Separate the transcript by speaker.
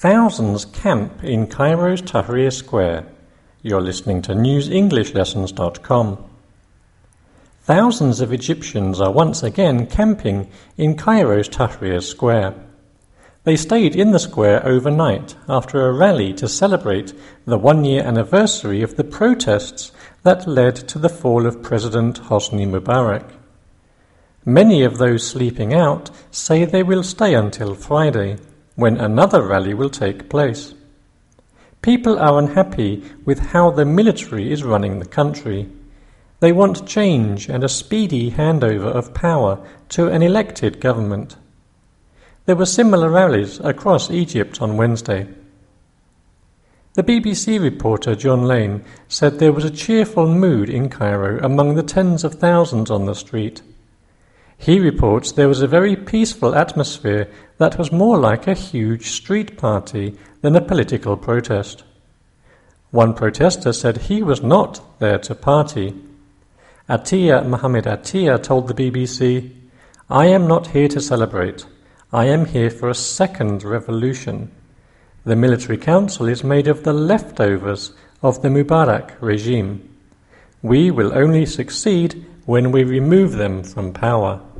Speaker 1: Thousands camp in Cairo's Tahrir Square. You're listening to newsenglish.lessons.com. Thousands of Egyptians are once again camping in Cairo's Tahrir Square. They stayed in the square overnight after a rally to celebrate the one-year anniversary of the protests that led to the fall of President Hosni Mubarak. Many of those sleeping out say they will stay until Friday, when another rally will take place. People are unhappy with how the military is running the country. They want change and a speedy handover of power to an elected government. There were similar rallies across Egypt on Wednesday. The BBC reporter John Lane said there was a cheerful mood in Cairo among the tens of thousands on the street. He reports there was a very peaceful atmosphere that was more like a huge street party than a political protest. One protester said he was not there to party. Atiyah Mohammed Atiyah told the BBC, "I am not here to celebrate. I am here for a second revolution. The military council is made of the leftovers of the Mubarak regime. We will only succeed when we remove them from power."